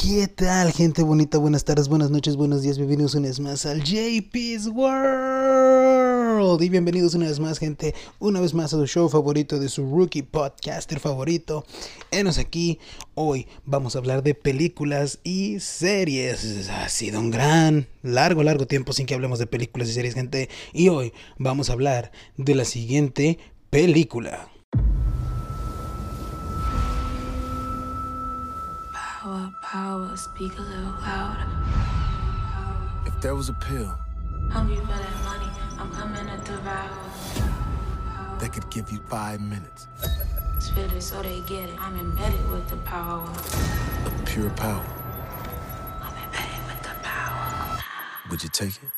¿Qué tal, gente bonita? Buenas tardes, buenas noches, buenos días. Bienvenidos una vez más al JP's World. Y bienvenidos una vez más, gente, una vez más a su show favorito de su rookie podcaster favorito. Enos aquí. Hoy vamos a hablar de películas y series. Ha sido un largo tiempo sin que hablemos de películas y series, gente. Y hoy vamos a hablar de la siguiente película. Power, speak a little louder. If there was a pill Hungry for that money, I'm coming to devour. that could give you 5 minutes Spit it so they get it. I'm embedded with the power. of pure power, I'm embedded with the power. would you take it?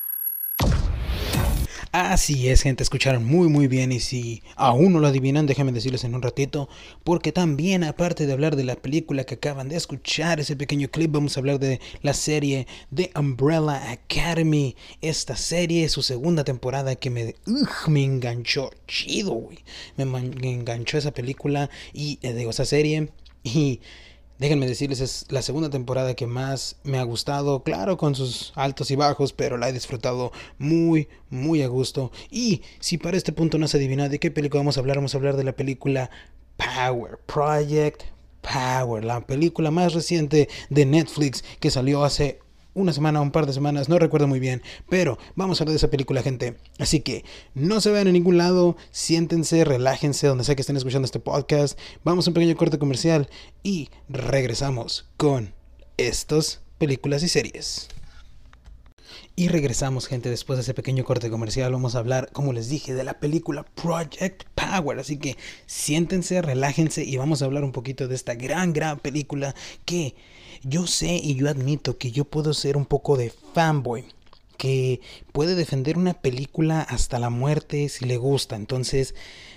Así es, gente, escucharon muy bien, y si aún no lo adivinan, déjenme decirles en un ratito, porque también, aparte de hablar de la película que acaban de escuchar, ese pequeño clip, vamos a hablar de la serie de Umbrella Academy. Esta serie, su segunda temporada, que me enganchó chido, güey. Me enganchó esa película y esa serie. Y déjenme decirles, es la segunda temporada que más me ha gustado, claro, con sus altos y bajos, pero la he disfrutado muy a gusto. Y si para este punto no has adivinado de qué película vamos a hablar de la película Power, Project Power, la película más reciente de Netflix que salió hace una semana o un par de semanas, no recuerdo muy bien, pero vamos a hablar de esa película, gente. Así que no se vayan a ningún lado, siéntense, relájense donde sea que estén escuchando este podcast. Vamos a un pequeño corte comercial y regresamos con estas películas y series. Y regresamos, gente, después de ese pequeño corte comercial. Vamos a hablar, como les dije, de la película Project Power. Así que siéntense, relájense y vamos a hablar un poquito de esta gran película que yo sé y yo admito que yo puedo ser un poco de fanboy, que puede defender una película hasta la muerte si le gusta. Entonces,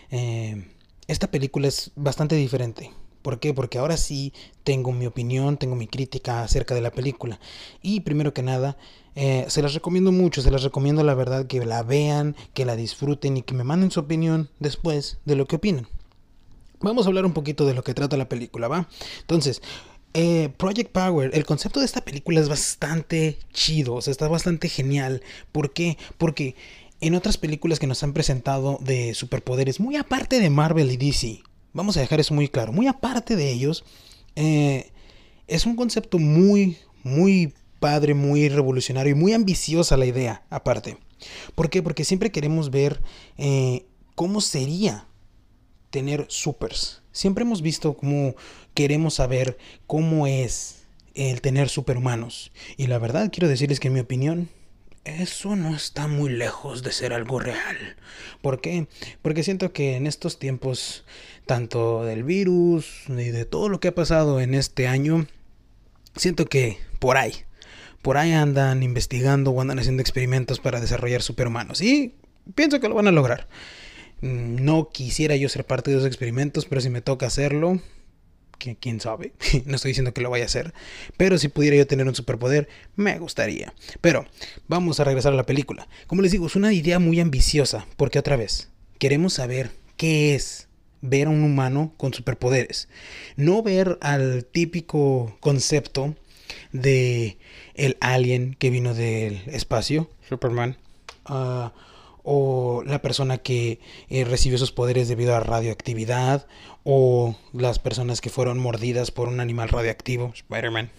esta película es bastante diferente. ¿Por qué? Porque ahora sí tengo mi opinión, tengo mi crítica acerca de la película. Y primero que nada, se las recomiendo mucho, se las recomiendo la verdad que la vean, que la disfruten y que me manden su opinión después de lo que opinan. Vamos a hablar un poquito de lo que trata la película, ¿va? Entonces, Project Power, el concepto de esta película es bastante chido, o sea, está bastante genial. ¿Por qué? Porque en otras películas que nos han presentado de superpoderes, muy aparte de Marvel y DC, vamos a dejar eso muy claro, muy aparte de ellos, es un concepto muy padre, muy revolucionario y muy ambiciosa la idea, aparte. ¿Por qué? Porque siempre queremos ver cómo sería tener supers. Siempre hemos visto cómo queremos saber cómo es el tener superhumanos. Y la verdad quiero decirles que en mi opinión, eso no está muy lejos de ser algo real. ¿Por qué? Porque siento que en estos tiempos, tanto del virus y de todo lo que ha pasado en este año, siento que por ahí andan investigando o andan haciendo experimentos para desarrollar superhumanos. Y pienso que lo van a lograr. No quisiera yo ser parte de esos experimentos, pero si me toca hacerlo, que quién sabe, no estoy diciendo que lo vaya a hacer, pero si pudiera yo tener un superpoder, me gustaría. Pero vamos a regresar a la película. Como les digo, es una idea muy ambiciosa, porque otra vez, queremos saber qué es ver a un humano con superpoderes. No ver al típico concepto de el alien que vino del espacio, Superman, o la persona que recibió sus poderes debido a radioactividad, o las personas que fueron mordidas por un animal radioactivo, Spider-Man.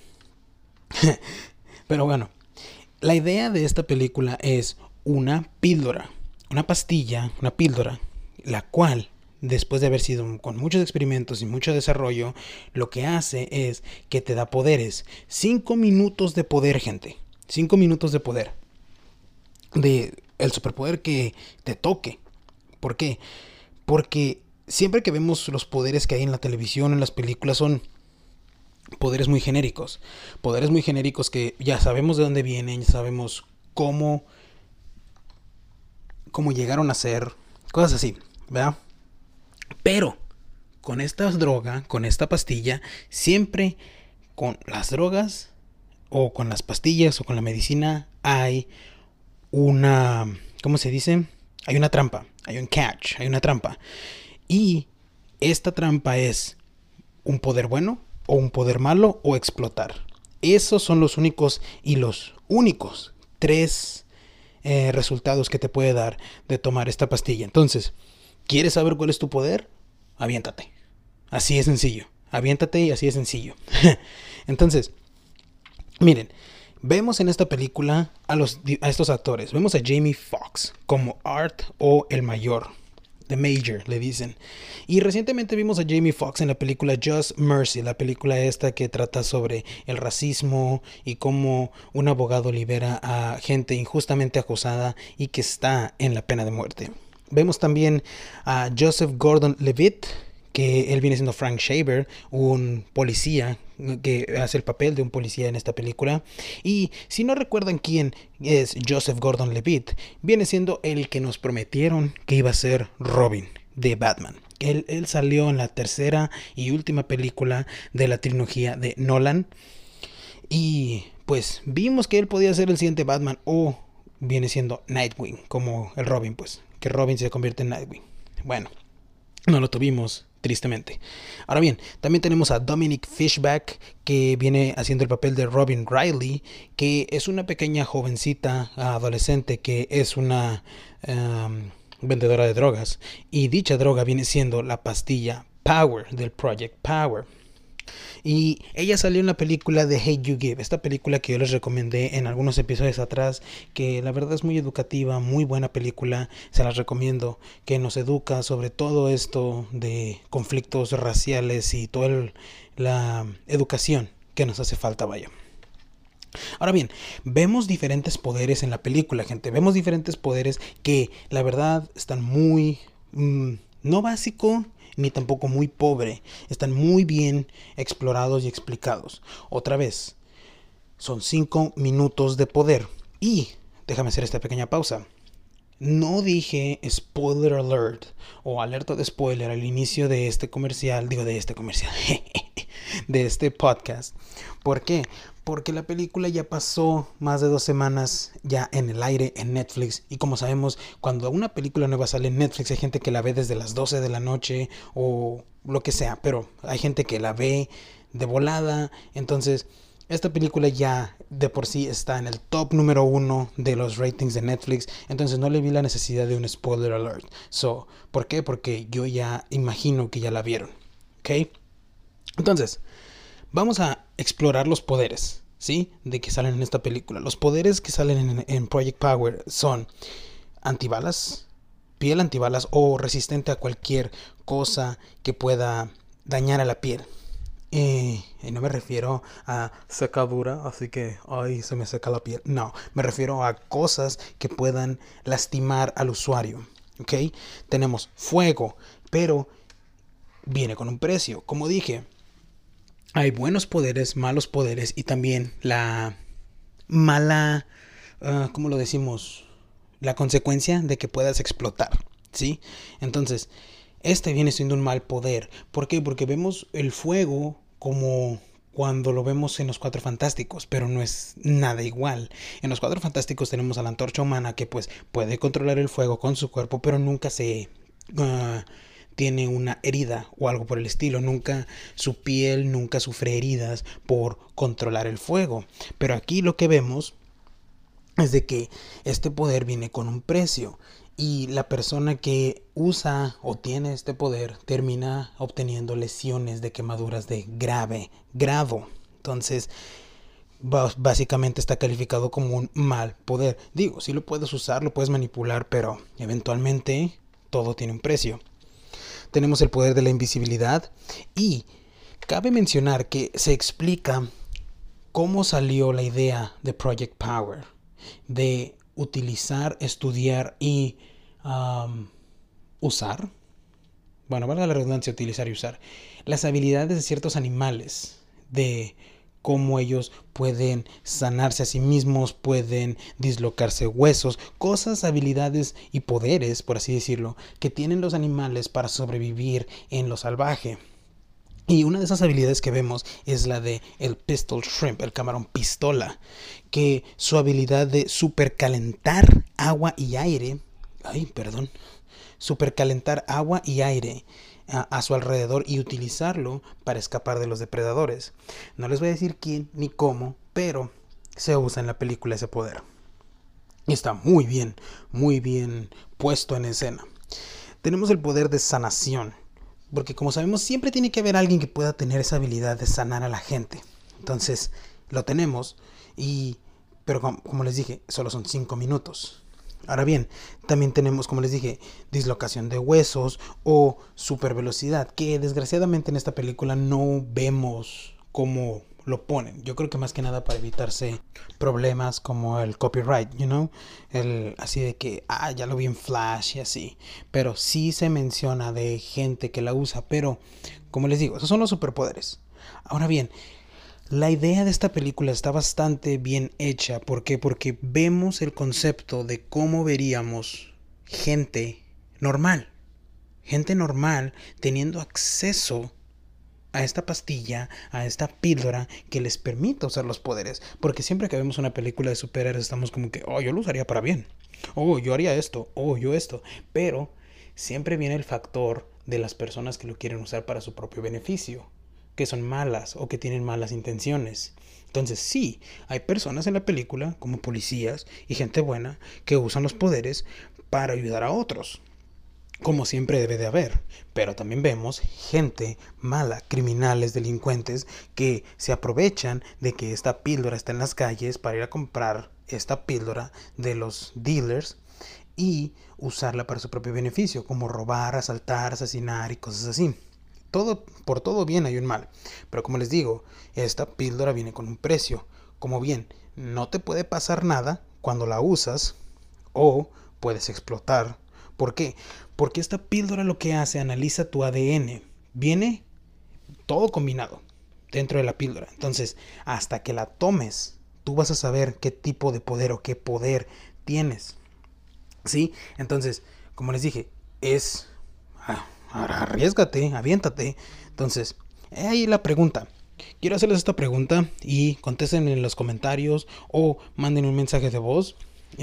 Pero bueno, la idea de esta película es una píldora, una pastilla, una píldora, la cual, después de haber sido con muchos experimentos y mucho desarrollo, lo que hace es que te da poderes. 5 minutos de poder, gente. 5 minutos de poder. De el superpoder que te toque. ¿Por qué? Porque siempre que vemos los poderes que hay en la televisión, en las películas, son poderes muy genéricos. Poderes muy genéricos que ya sabemos de dónde vienen, ya sabemos cómo llegaron a ser, cosas así, ¿verdad? Pero con esta droga, con esta pastilla, siempre con las drogas o con las pastillas o con la medicina hay una, ¿cómo se dice? Hay una trampa, hay un catch, hay una trampa. Y esta trampa es un poder bueno o un poder malo o explotar. Esos son los únicos tres resultados que te puede dar de tomar esta pastilla. Entonces, ¿quieres saber cuál es tu poder? Aviéntate. Así es sencillo. Aviéntate y así es sencillo. Entonces, miren, vemos en esta película a estos actores. Vemos a Jamie Foxx como Art, o el mayor. The Major, le dicen. Y recientemente vimos a Jamie Foxx en la película Just Mercy, la película esta que trata sobre el racismo y cómo un abogado libera a gente injustamente acusada y que está en la pena de muerte. Vemos también a Joseph Gordon-Levitt, que él viene siendo Frank Shaver, un policía que hace el papel de un policía en esta película. Y si no recuerdan quién es Joseph Gordon-Levitt, viene siendo el que nos prometieron que iba a ser Robin de Batman. Él salió en la tercera y última película de la trilogía de Nolan. Y pues vimos que él podía ser el siguiente Batman, o viene siendo Nightwing, como el Robin, pues, que Robin se convierte en Nightwing. Bueno, no lo tuvimos, tristemente. Ahora bien, también tenemos a Dominic Fishback, que viene haciendo el papel de Robin Riley, que es una pequeña jovencita adolescente que es una vendedora de drogas, y dicha droga viene siendo la pastilla Power del Project Power. Y ella salió en la película de Hate You Give, esta película que yo les recomendé en algunos episodios atrás, que la verdad es muy educativa, muy buena película, se las recomiendo, que nos educa sobre todo esto de conflictos raciales y toda la educación que nos hace falta, vaya. Ahora bien, vemos diferentes poderes en la película, gente, vemos diferentes poderes que la verdad están muy, no básico, ni tampoco muy pobre. Están muy bien explorados y explicados. Otra vez, son 5 minutos de poder. Y déjame hacer esta pequeña pausa. No dije spoiler alert o alerta de spoiler al inicio de este comercial. De este podcast. ¿Por qué? Porque la película ya pasó más de 2 semanas ya en el aire en Netflix. Y como sabemos, cuando una película nueva sale en Netflix, hay gente que la ve desde las 12 de la noche o lo que sea. Pero hay gente que la ve de volada. Entonces, esta película ya de por sí está en el top número 1 de los ratings de Netflix. Entonces no le vi la necesidad de un spoiler alert. ¿Por qué? Porque yo ya imagino que ya la vieron. ¿Ok? Entonces, vamos a explorar los poderes, ¿sí? De que salen en esta película. Los poderes que salen en Project Power son antibalas, piel antibalas o resistente a cualquier cosa que pueda dañar a la piel. Y no me refiero a secadura, así que ay, se me seca la piel. No, me refiero a cosas que puedan lastimar al usuario. ¿Ok? Tenemos fuego, pero viene con un precio. Como dije, hay buenos poderes, malos poderes y también la mala, ¿cómo lo decimos? La consecuencia de que puedas explotar, ¿sí? Entonces, este viene siendo un mal poder. ¿Por qué? Porque vemos el fuego como cuando lo vemos en los Cuatro Fantásticos, pero no es nada igual. En los Cuatro Fantásticos tenemos a la Antorcha Humana que pues puede controlar el fuego con su cuerpo, pero nunca se... tiene una herida o algo por el estilo. Nunca su piel nunca sufre heridas por controlar el fuego. Pero aquí lo que vemos es de que este poder viene con un precio. Y la persona que usa o tiene este poder termina obteniendo lesiones de quemaduras de grave grado. Entonces, básicamente está calificado como un mal poder. Digo, sí lo puedes usar, lo puedes manipular, pero eventualmente todo tiene un precio. Tenemos el poder de la invisibilidad y cabe mencionar que se explica cómo salió la idea de Project Power, de utilizar, estudiar y usar, bueno, valga la redundancia, utilizar y usar las habilidades de ciertos animales, de cómo ellos pueden sanarse a sí mismos, pueden dislocarse huesos, cosas, habilidades y poderes, por así decirlo, que tienen los animales para sobrevivir en lo salvaje. Y una de esas habilidades que vemos es la de el Pistol Shrimp, el camarón pistola, que su habilidad de supercalentar agua y aire, supercalentar agua y aire a su alrededor y utilizarlo para escapar de los depredadores. No les voy a decir quién ni cómo, pero se usa en la película ese poder. Y está muy bien puesto en escena. Tenemos el poder de sanación, porque como sabemos siempre tiene que haber alguien que pueda tener esa habilidad de sanar a la gente. Entonces lo tenemos, pero como les dije, solo son 5 minutos. Ahora bien, también tenemos, como les dije, dislocación de huesos o super velocidad, que desgraciadamente en esta película no vemos cómo lo ponen. Yo creo que más que nada para evitarse problemas como el copyright, así de que, ya lo vi en Flash y así. Pero sí se menciona de gente que la usa, pero como les digo, esos son los superpoderes. Ahora bien, la idea de esta película está bastante bien hecha. ¿Por qué? Porque vemos el concepto de cómo veríamos gente normal teniendo acceso a esta pastilla, a esta píldora que les permite usar los poderes. Porque siempre que vemos una película de superhéroes estamos como que, yo lo usaría para bien, yo haría esto, yo esto. Pero siempre viene el factor de las personas que lo quieren usar para su propio beneficio, que son malas o que tienen malas intenciones. Entonces sí, hay personas en la película como policías y gente buena que usan los poderes para ayudar a otros, como siempre debe de haber. Pero también vemos gente mala, criminales, delincuentes, que se aprovechan de que esta píldora está en las calles para ir a comprar esta píldora de los dealers y usarla para su propio beneficio, como robar, asaltar, asesinar y cosas así. Por todo bien hay un mal. Pero como les digo, esta píldora viene con un precio. Como bien, no te puede pasar nada cuando la usas o puedes explotar. ¿Por qué? Porque esta píldora lo que hace, analiza tu ADN. Viene todo combinado dentro de la píldora. Entonces, hasta que la tomes, tú vas a saber qué tipo de poder o qué poder tienes. ¿Sí? Entonces, como les dije, ahora arriésgate, aviéntate. Entonces, ahí la pregunta. Quiero hacerles esta pregunta y contesten en los comentarios o manden un mensaje de voz.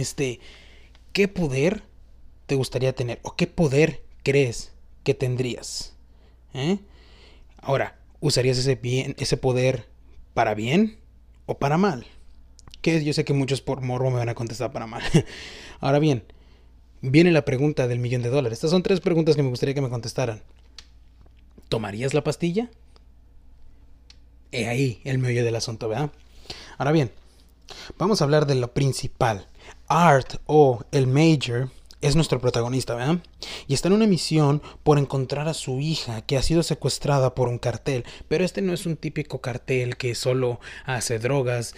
¿Qué poder te gustaría tener? ¿O qué poder crees que tendrías? Ahora, ¿usarías ese poder para bien o para mal? Que yo sé que muchos por morbo me van a contestar para mal. Ahora bien, viene la pregunta del $1,000,000. Estas son 3 preguntas que me gustaría que me contestaran. ¿Tomarías la pastilla? Ahí el meollo del asunto, ¿verdad? Ahora bien, vamos a hablar de lo principal. Art, o el Major, es nuestro protagonista, ¿verdad? Y está en una misión por encontrar a su hija, que ha sido secuestrada por un cartel. Pero este no es un típico cartel que solo hace drogas,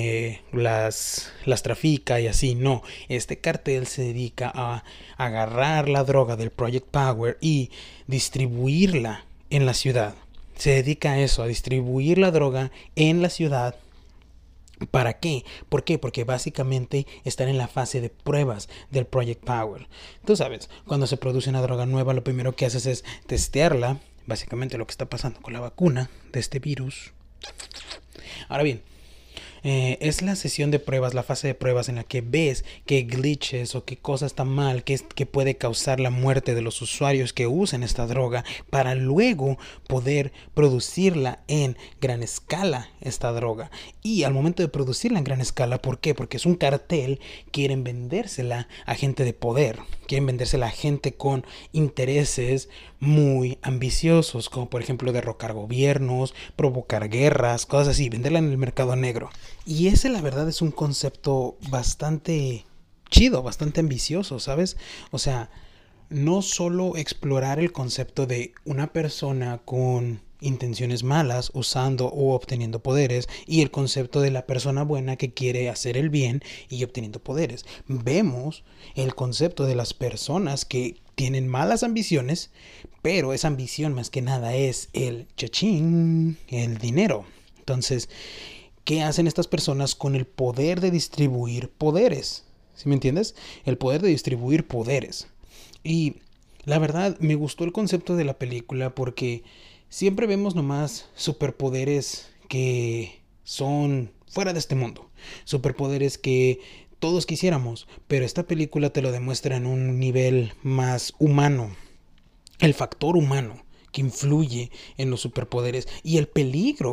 las trafica y así. No, este cartel se dedica a agarrar la droga del Project Power y distribuirla en la ciudad. Se dedica a eso, a distribuir la droga en la ciudad. ¿Para qué? ¿Por qué? Porque básicamente están en la fase de pruebas del Project Power. Tú sabes, cuando se produce una droga nueva, lo primero que haces es testearla. Básicamente lo que está pasando con la vacuna de este virus. Ahora bien, es la sesión de pruebas, la fase de pruebas en la que ves qué glitches o qué cosa está mal, que puede causar la muerte de los usuarios que usen esta droga, para luego poder producirla en gran escala, esta droga. Y al momento de producirla en gran escala, ¿por qué? Porque es un cartel, quieren vendérsela a gente de poder, quieren vendérsela a gente con intereses muy ambiciosos, como por ejemplo derrocar gobiernos, provocar guerras, cosas así, venderla en el mercado negro. Y ese, la verdad, es un concepto bastante chido, bastante ambicioso, ¿sabes? O sea, no solo explorar el concepto de una persona con intenciones malas usando o obteniendo poderes, y el concepto de la persona buena que quiere hacer el bien y obteniendo poderes. Vemos el concepto de las personas que tienen malas ambiciones, pero esa ambición más que nada es el chachín, el dinero. Entonces, ¿qué hacen estas personas con el poder de distribuir poderes? ¿Sí me entiendes? El poder de distribuir poderes. Y la verdad, me gustó el concepto de la película porque siempre vemos nomás superpoderes que son fuera de este mundo. Superpoderes que todos quisiéramos, pero esta película te lo demuestra en un nivel más humano. El factor humano que influye en los superpoderes y el peligro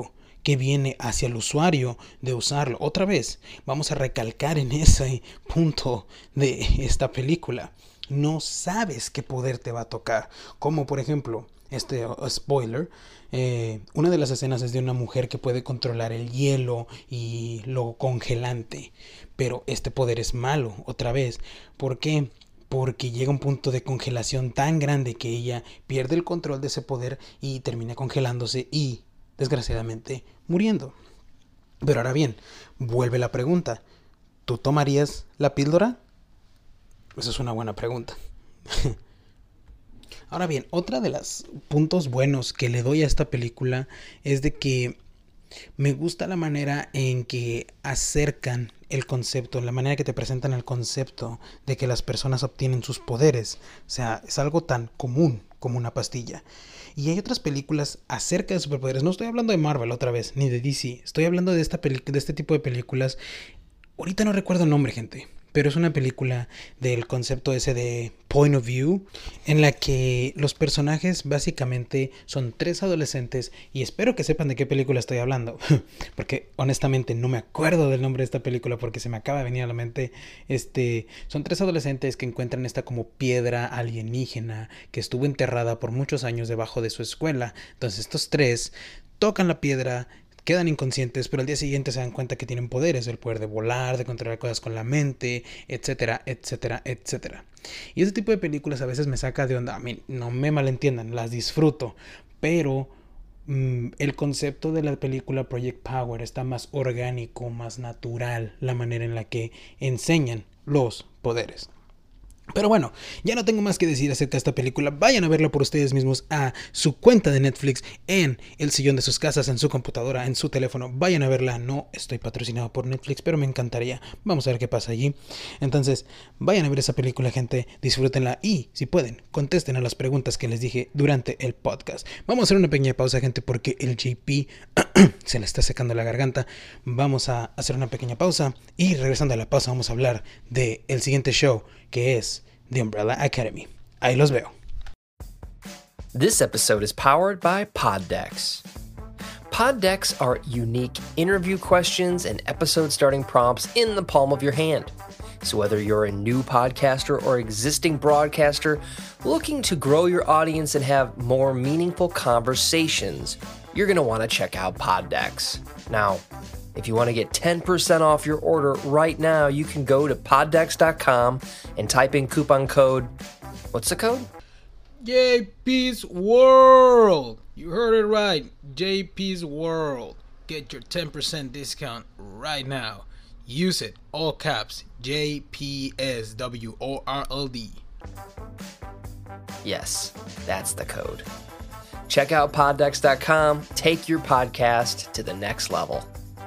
que viene hacia el usuario de usarlo. Otra vez, vamos a recalcar en ese punto de esta película. No sabes qué poder te va a tocar. Como por ejemplo, spoiler, una de las escenas es de una mujer que puede controlar el hielo y lo congelante. Pero este poder es malo, otra vez. ¿Por qué? Porque llega un punto de congelación tan grande que ella pierde el control de ese poder y termina congelándose y, desgraciadamente, muriendo. Pero ahora bien, vuelve la pregunta. ¿Tú tomarías la píldora? Esa es una buena pregunta. Ahora bien, otra de los puntos buenos que le doy a esta película es de que me gusta la manera en que acercan el concepto, la manera que te presentan el concepto de que las personas obtienen sus poderes. O sea, es algo tan común como una pastilla. Y hay otras películas acerca de superpoderes. No estoy hablando de Marvel otra vez, ni de DC. Estoy hablando de este tipo de películas. Ahorita no recuerdo el nombre, gente. Pero es una película del concepto ese de point of view, en la que los personajes básicamente son 3 adolescentes, y espero que sepan de qué película estoy hablando, porque honestamente no me acuerdo del nombre de esta película porque se me acaba de venir a la mente. Son 3 adolescentes que encuentran esta como piedra alienígena que estuvo enterrada por muchos años debajo de su escuela. Entonces estos 3 tocan la piedra, quedan inconscientes, pero al día siguiente se dan cuenta que tienen poderes, el poder de volar, de controlar cosas con la mente, etcétera, etcétera, etcétera. Y ese tipo de películas a veces me saca de onda. A mí, no me malentiendan, las disfruto, pero el concepto de la película Project Power está más orgánico, más natural, la manera en la que enseñan los poderes. Pero bueno, ya no tengo más que decir acerca de esta película. Vayan a verla por ustedes mismos a su cuenta de Netflix, en el sillón de sus casas, en su computadora, en su teléfono. Vayan a verla. No estoy patrocinado por Netflix, pero me encantaría. Vamos a ver qué pasa allí. Entonces, vayan a ver esa película, gente. Disfrútenla y, si pueden, contesten a las preguntas que les dije durante el podcast. Vamos a hacer una pequeña pausa, gente, porque el JP se le está secando la garganta. Vamos a hacer una pequeña pausa y regresando a la pausa vamos a hablar del siguiente show, que es The Umbrella Academy. Ahí los veo. This episode is powered by Poddex. Poddex are unique interview questions and episode starting prompts in the palm of your hand. So whether you're a new podcaster or existing broadcaster looking to grow your audience and have more meaningful conversations, you're going to want to check out Poddex. Now, if you want to get 10% off your order right now, you can go to poddex.com and type in coupon code. What's the code? JP's World. You heard it right. JP's World. Get your 10% discount right now. Use it. All caps. JPSWORLD. Yes, that's the code. Check out poddex.com. Take your podcast to the next level.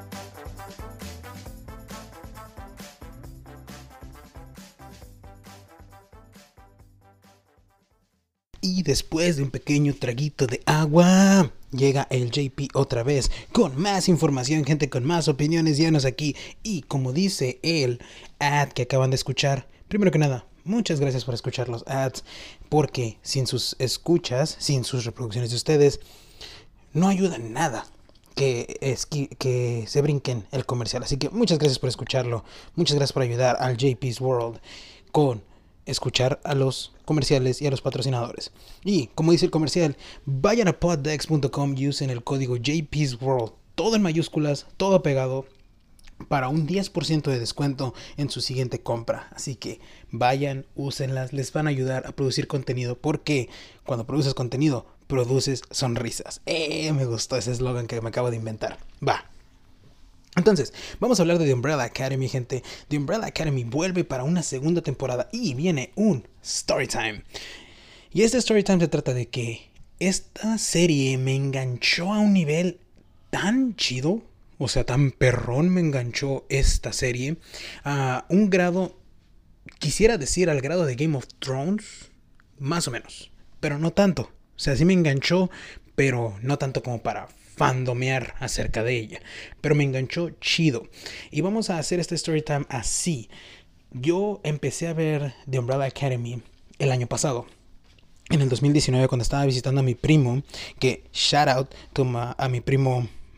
Y después de un pequeño traguito de agua, llega el JP otra vez con más información, gente, con más opiniones. Llévanos aquí. Y como dice el ad que acaban de escuchar, primero que nada, muchas gracias por escuchar los ads, porque sin sus escuchas, sin sus reproducciones de ustedes, no ayuda en nada que se brinquen el comercial. Así que muchas gracias por escucharlo. Muchas gracias por ayudar al JP's World con escuchar a los comerciales y a los patrocinadores. Y como dice el comercial, vayan a poddex.com y usen el código JP's World, todo en mayúsculas, todo pegado, para un 10% de descuento en su siguiente compra. Así que vayan, úsenlas, les van a ayudar a producir contenido, porque cuando produces contenido, produces sonrisas. Me gustó ese eslogan que me acabo de inventar. Va. Entonces, vamos a hablar de The Umbrella Academy, gente. The Umbrella Academy vuelve para una segunda temporada y viene un Storytime. Y este Storytime se trata de que esta serie me enganchó a un nivel tan chido, o sea, tan perrón me enganchó esta serie, a un grado, quisiera decir al grado de Game of Thrones, más o menos, pero no tanto. O sea, sí me enganchó, pero no tanto como para fandomear acerca de ella, pero me enganchó chido. Y vamos a hacer este storytime así. Yo empecé a ver The Umbrella Academy el año pasado, en el 2019, cuando estaba visitando a mi primo, que shout out a mi primo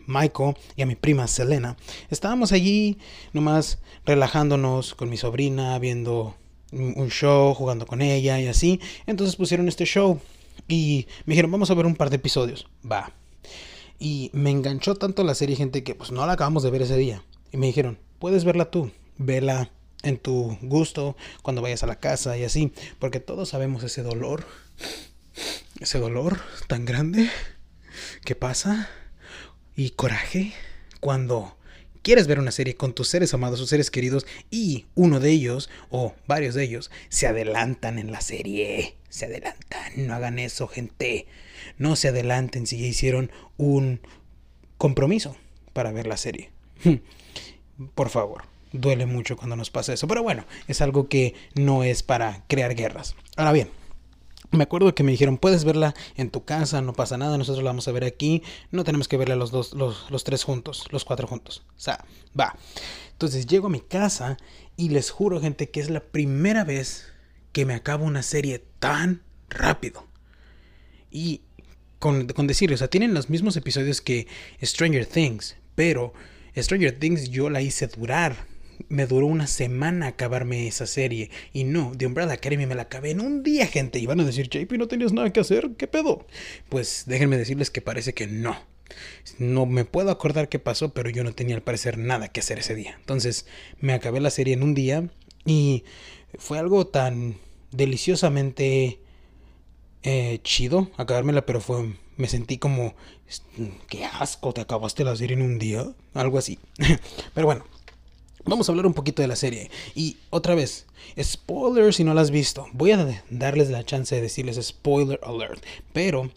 Michael y a mi prima Selena. Estábamos allí nomás relajándonos con mi sobrina, viendo un show, jugando con ella y así. Entonces pusieron este show y me dijeron, vamos a ver un par de episodios. Va. Y me enganchó tanto la serie, gente, que pues no la acabamos de ver ese día. Y me dijeron, puedes verla tú, vela en tu gusto, cuando vayas a la casa y así. Porque todos sabemos ese dolor tan grande que pasa y coraje cuando quieres ver una serie con tus seres amados, tus seres queridos, y uno de ellos o varios de ellos se adelantan en la serie. Se adelantan. No hagan eso, gente. No se adelanten si ya hicieron un compromiso para ver la serie. Por favor. Duele mucho cuando nos pasa eso. Pero bueno, es algo que no es para crear guerras. Ahora bien, me acuerdo que me dijeron, puedes verla en tu casa, no pasa nada, nosotros la vamos a ver aquí. No tenemos que verla los tres juntos, los cuatro juntos. O sea, va. Entonces llego a mi casa y les juro, gente, que es la primera vez que me acabo una serie tan rápido. Y con decirles, o sea, tienen los mismos episodios que Stranger Things, pero Stranger Things yo la hice durar. Me duró una semana acabarme esa serie. Y no, The Umbrella Academy me la acabé en un día, gente. Y van a decir, JP, ¿no tenías nada que hacer? ¿Qué pedo? Pues déjenme decirles que parece que no. No me puedo acordar qué pasó, pero yo no tenía al parecer nada que hacer ese día. Entonces me acabé la serie en un día. Y fue algo tan deliciosamente chido acabármela, pero me sentí como, qué asco, te acabaste la serie en un día. Algo así. Pero bueno. Vamos a hablar un poquito de la serie. Y otra vez, spoiler si no la has visto. Voy a darles la chance de decirles spoiler alert. Pero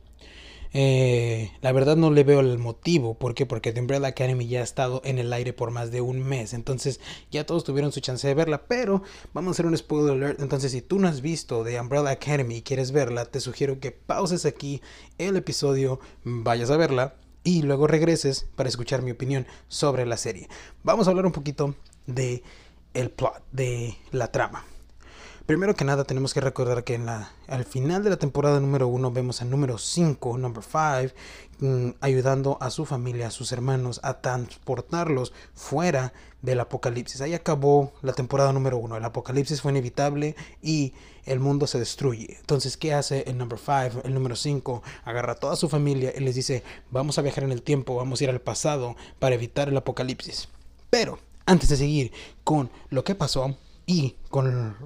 la verdad no le veo el motivo. ¿Por qué? Porque The Umbrella Academy ya ha estado en el aire por más de un mes. Entonces ya todos tuvieron su chance de verla. Pero vamos a hacer un spoiler alert. Entonces si tú no has visto The Umbrella Academy y quieres verla, te sugiero que pauses aquí el episodio, vayas a verla y luego regreses para escuchar mi opinión sobre la serie. Vamos a hablar un poquito de el plot, de la trama. Primero que nada tenemos que recordar que al final de la temporada número 1 vemos a número 5, number 5, ayudando a su familia, a sus hermanos, a transportarlos fuera del apocalipsis. Ahí acabó la temporada número 1. El apocalipsis fue inevitable y el mundo se destruye. Entonces, ¿qué hace el number 5? El número 5 agarra a toda su familia y les dice, vamos a viajar en el tiempo, vamos a ir al pasado para evitar el apocalipsis. Pero antes de seguir con lo que pasó y con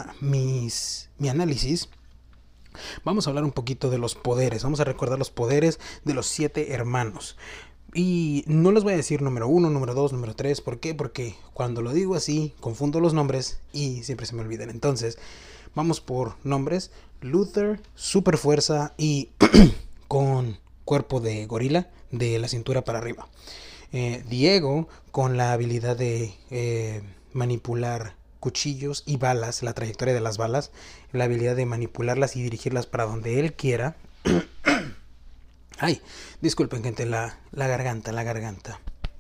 mi análisis, vamos a hablar un poquito de los poderes. Vamos a recordar los poderes de los 7 hermanos. Y no les voy a decir número 1, número 2, número 3. ¿Por qué? Porque cuando lo digo así, confundo los nombres y siempre se me olvidan. Entonces, vamos por nombres. Luther, super fuerza y con cuerpo de gorila, de la cintura para arriba. Diego con la habilidad de manipular cuchillos y balas, la trayectoria de las balas, la habilidad de manipularlas y dirigirlas para donde él quiera. Ay, disculpen, gente, la garganta.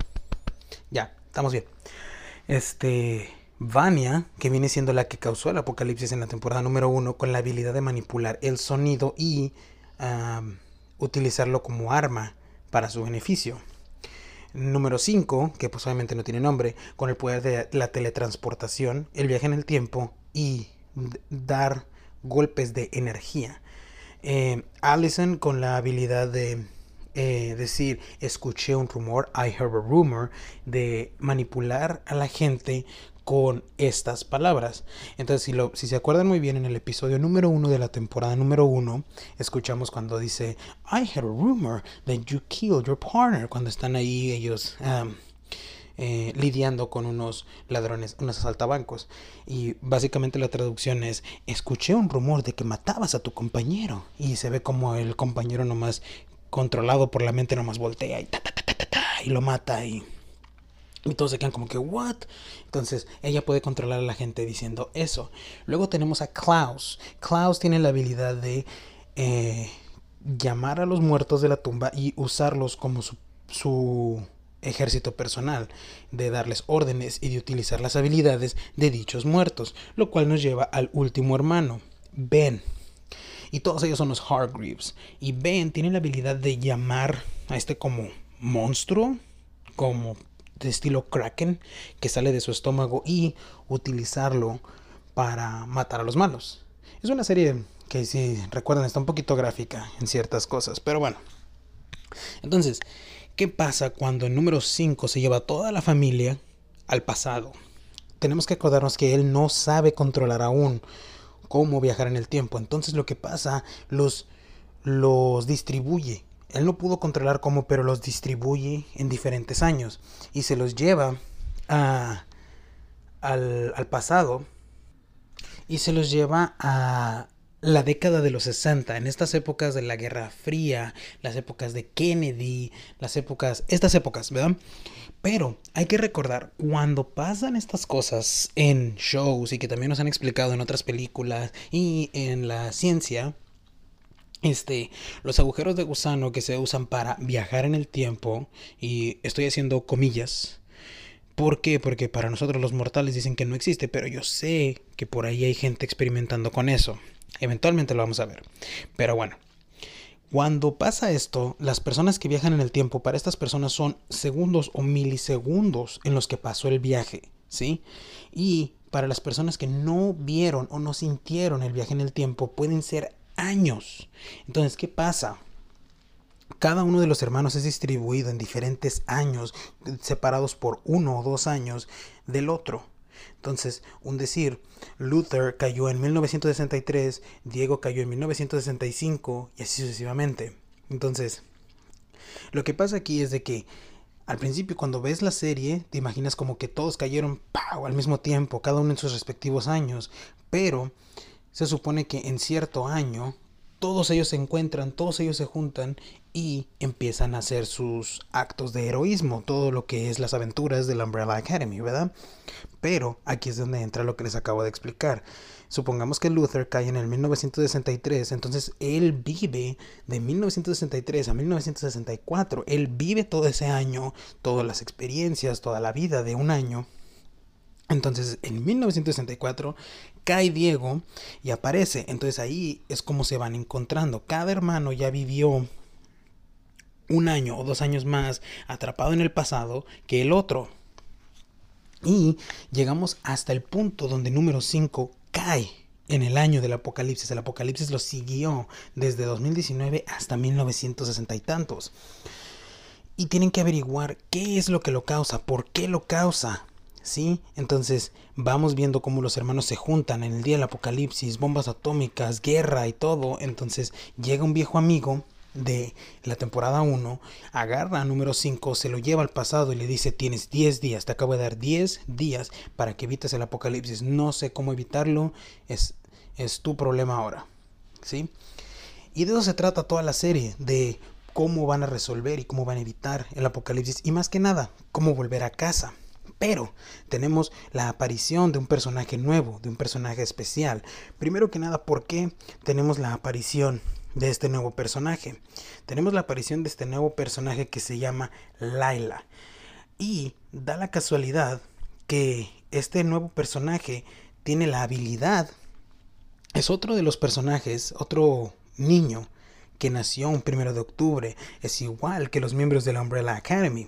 Ya, estamos bien. Vanya, que viene siendo la que causó el apocalipsis en la temporada número 1, con la habilidad de manipular el sonido y utilizarlo como arma para su beneficio. Número 5, que pues obviamente no tiene nombre, con el poder de la teletransportación, el viaje en el tiempo y dar golpes de energía. Allison con la habilidad de decir, escuché un rumor, I heard a rumor, de manipular a la gente con estas palabras. Entonces, si se acuerdan muy bien, en el episodio número 1 de la temporada número 1, escuchamos cuando dice, I heard a rumor that you killed your partner, cuando están ahí ellos lidiando con unos ladrones, unos asaltabancos. Y básicamente la traducción es, escuché un rumor de que matabas a tu compañero. Y se ve como el compañero nomás, controlado por la mente, nomás voltea y lo mata y todos se quedan como que, ¿what? Entonces, ella puede controlar a la gente diciendo eso. Luego tenemos a Klaus. Klaus tiene la habilidad de llamar a los muertos de la tumba y usarlos como su ejército personal, de darles órdenes y de utilizar las habilidades de dichos muertos. Lo cual nos lleva al último hermano, Ben. Y todos ellos son los Hargreaves. Y Ben tiene la habilidad de llamar a como monstruo, como de estilo Kraken, que sale de su estómago y utilizarlo para matar a los malos. Es una serie que, si recuerdan, está un poquito gráfica en ciertas cosas, pero bueno. Entonces, ¿qué pasa cuando el número 5 se lleva a toda la familia al pasado? Tenemos que acordarnos que él no sabe controlar aún cómo viajar en el tiempo. Entonces lo que pasa, los distribuye. Él no pudo controlar cómo, pero los distribuye en diferentes años y se los lleva al pasado, y se los lleva a la década de los 60, en estas épocas de la Guerra Fría, las épocas de Kennedy, estas épocas, ¿verdad? Pero hay que recordar, cuando pasan estas cosas en shows y que también nos han explicado en otras películas y en la ciencia, los agujeros de gusano que se usan para viajar en el tiempo, y estoy haciendo comillas. ¿Por qué? Porque para nosotros los mortales dicen que no existe, pero yo sé que por ahí hay gente experimentando con eso. Eventualmente lo vamos a ver. Pero bueno, cuando pasa esto, las personas que viajan en el tiempo, para estas personas son segundos o milisegundos en los que pasó el viaje, ¿sí? Y para las personas que no vieron o no sintieron el viaje en el tiempo, pueden ser años. Entonces, ¿qué pasa? Cada uno de los hermanos es distribuido en diferentes años, separados por 1 o 2 años del otro. Entonces, un decir, Luther cayó en 1963, Diego cayó en 1965 y así sucesivamente. Entonces, lo que pasa aquí es de que al principio, cuando ves la serie, te imaginas como que todos cayeron ¡pau! Al mismo tiempo, cada uno en sus respectivos años, pero se supone que en cierto año todos ellos se encuentran, todos ellos se juntan y empiezan a hacer sus actos de heroísmo, todo lo que es las aventuras de la Umbrella Academy, ¿verdad? Pero aquí es donde entra lo que les acabo de explicar. Supongamos que Luther cae en el 1963, entonces él vive de 1963 a 1964, él vive todo ese año, todas las experiencias, toda la vida de un año. Entonces en 1964 cae Diego y aparece. Entonces ahí es como se van encontrando. Cada hermano ya vivió 1 año o 2 años más atrapado en el pasado que el otro. Y llegamos hasta el punto donde número 5 cae en el año del apocalipsis. El apocalipsis lo siguió desde 2019 hasta 1960 y tantos. Y tienen que averiguar qué es lo que lo causa, por qué lo causa. ¿Sí? Entonces vamos viendo cómo los hermanos se juntan en el día del apocalipsis, bombas atómicas, guerra y todo. Entonces llega un viejo amigo de la temporada 1, agarra a número 5, se lo lleva al pasado y le dice: tienes 10 días, te acabo de dar 10 días para que evites el apocalipsis. No sé cómo evitarlo, es tu problema ahora, ¿sí? Y de eso se trata toda la serie, de cómo van a resolver y cómo van a evitar el apocalipsis, y más que nada, cómo volver a casa. Pero tenemos la aparición de un personaje nuevo, de un personaje especial. Primero que nada, ¿por qué tenemos la aparición de este nuevo personaje? Tenemos la aparición de este nuevo personaje que se llama Layla. Y da la casualidad que este nuevo personaje tiene la habilidad, es otro de los personajes, otro niño que nació un 1 de octubre. Es igual que los miembros de la Umbrella Academy.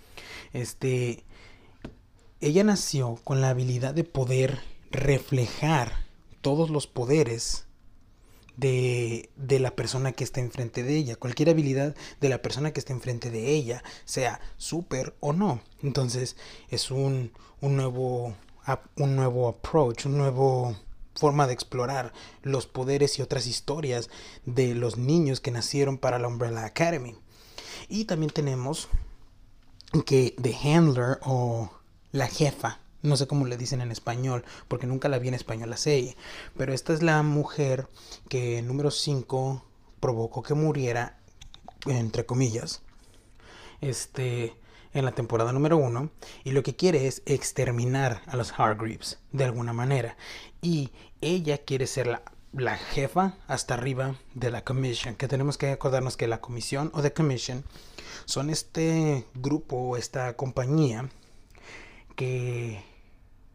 Ella nació con la habilidad de poder reflejar todos los poderes de la persona que está enfrente de ella. Cualquier habilidad de la persona que está enfrente de ella, sea súper o no. Entonces es un nuevo approach, una nueva forma de explorar los poderes y otras historias de los niños que nacieron para la Umbrella Academy. Y también tenemos que The Handler, o la jefa, no sé cómo le dicen en español, porque nunca la vi en español la serie, pero esta es la mujer que en número 5 provocó que muriera, entre comillas, en la temporada número 1, y lo que quiere es exterminar a los Hargreaves de alguna manera, y ella quiere ser la jefa hasta arriba de la Commission, que tenemos que acordarnos que la Comisión o The Commission son este grupo o esta compañía que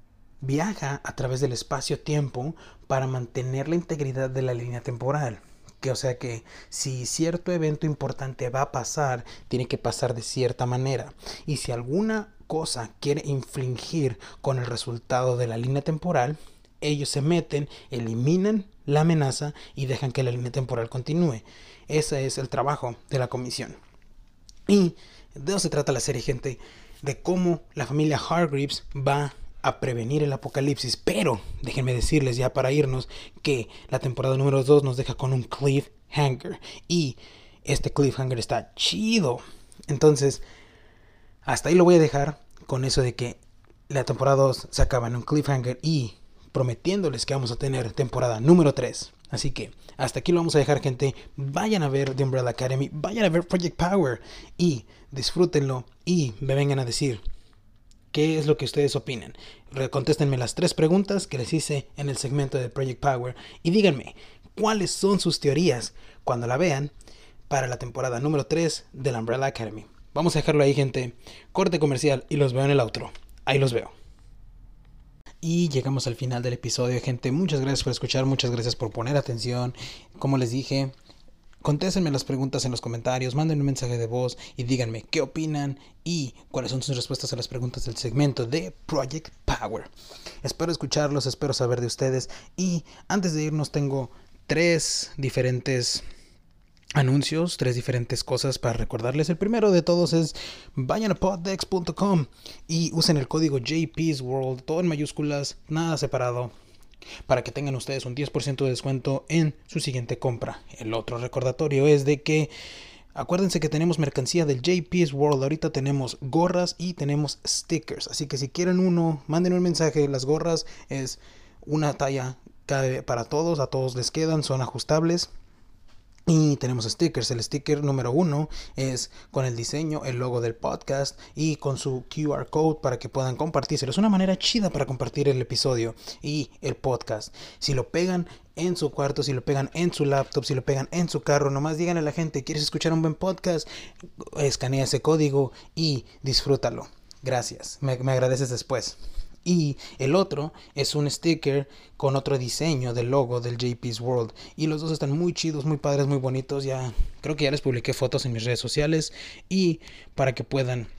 viaja a través del espacio-tiempo para mantener la integridad de la línea temporal. O sea que si cierto evento importante va a pasar, tiene que pasar de cierta manera. Y si alguna cosa quiere infligir con el resultado de la línea temporal, ellos se meten, eliminan la amenaza y dejan que la línea temporal continúe. Ese es el trabajo de la comisión. Y de eso se trata la serie, gente, de cómo la familia Hargreaves va a prevenir el apocalipsis. Pero déjenme decirles ya para irnos que la temporada número 2 nos deja con un cliffhanger. Y este cliffhanger está chido. Entonces, hasta ahí lo voy a dejar con eso de que la temporada 2 se acaba en un cliffhanger y prometiéndoles que vamos a tener temporada número 3. Así que hasta aquí lo vamos a dejar, gente. Vayan a ver The Umbrella Academy, vayan a ver Project Power y disfrútenlo y me vengan a decir qué es lo que ustedes opinan. Contéstenme las 3 preguntas que les hice en el segmento de Project Power y díganme cuáles son sus teorías cuando la vean para la temporada número 3 de la Umbrella Academy. Vamos a dejarlo ahí, gente. Corte comercial y los veo en el outro. Ahí los veo. Y llegamos al final del episodio, gente. Muchas gracias por escuchar, muchas gracias por poner atención. Como les dije, contéstenme las preguntas en los comentarios, manden un mensaje de voz y díganme qué opinan y cuáles son sus respuestas a las preguntas del segmento de Project Power. Espero escucharlos, espero saber de ustedes. Y antes de irnos tengo 3 diferentes anuncios, 3 diferentes cosas para recordarles. El primero de todos es vayan a poddex.com y usen el código JPsWorld, todo en mayúsculas, nada separado, para que tengan ustedes un 10% de descuento en su siguiente compra. El otro recordatorio es de que acuérdense que tenemos mercancía del JPsWorld. Ahorita tenemos gorras y tenemos stickers, así que si quieren uno, manden un mensaje. Las gorras es una talla para todos, a todos les quedan, son ajustables. Y tenemos stickers. El sticker número 1 es con el diseño, el logo del podcast y con su QR code para que puedan compartírselo. Es una manera chida para compartir el episodio y el podcast. Si lo pegan en su cuarto, si lo pegan en su laptop, si lo pegan en su carro, nomás díganle a la gente: ¿quieres escuchar un buen podcast? Escanea ese código y disfrútalo. Gracias, me agradeces después. Y el otro es un sticker con otro diseño del logo del JPsWorld. Y los dos están muy chidos, muy padres, muy bonitos. Ya creo que ya les publiqué fotos en mis redes sociales. Y para que puedan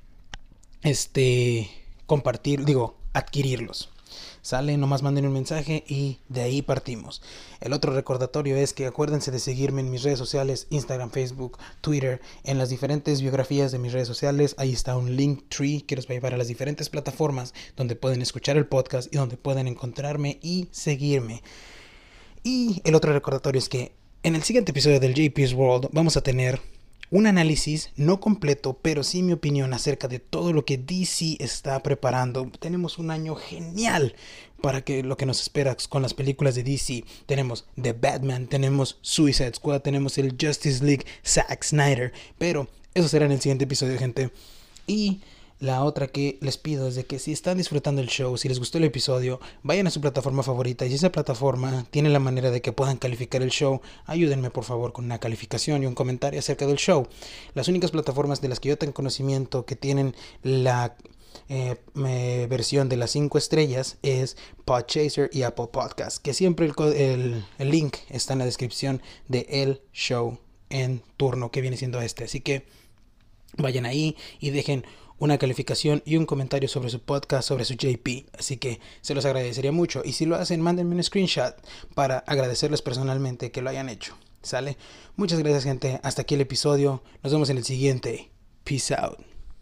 adquirirlos. Sale, nomás manden un mensaje y de ahí partimos. El otro recordatorio es que acuérdense de seguirme en mis redes sociales, Instagram, Facebook, Twitter, en las diferentes biografías de mis redes sociales. Ahí está un Linktree que los va a llevar a las diferentes plataformas donde pueden escuchar el podcast y donde pueden encontrarme y seguirme. Y el otro recordatorio es que en el siguiente episodio del JPsWorld vamos a tener un análisis no completo, pero sí mi opinión acerca de todo lo que DC está preparando. Tenemos un año genial para lo que nos espera con las películas de DC. Tenemos The Batman, tenemos Suicide Squad, tenemos el Justice League, Zack Snyder. Pero eso será en el siguiente episodio, gente. Y la otra que les pido es de que si están disfrutando el show, si les gustó el episodio, vayan a su plataforma favorita. Y si esa plataforma tiene la manera de que puedan calificar el show, ayúdenme por favor con una calificación y un comentario acerca del show. Las únicas plataformas de las que yo tengo conocimiento que tienen la versión de las 5 estrellas es Podchaser y Apple Podcast, que siempre el link está en la descripción de el show en turno que viene siendo este. Así que vayan ahí y dejen una calificación y un comentario sobre su podcast, sobre su JP. Así que se los agradecería mucho. Y si lo hacen, mándenme un screenshot para agradecerles personalmente que lo hayan hecho. ¿Sale? Muchas gracias, gente. Hasta aquí el episodio. Nos vemos en el siguiente. Peace out.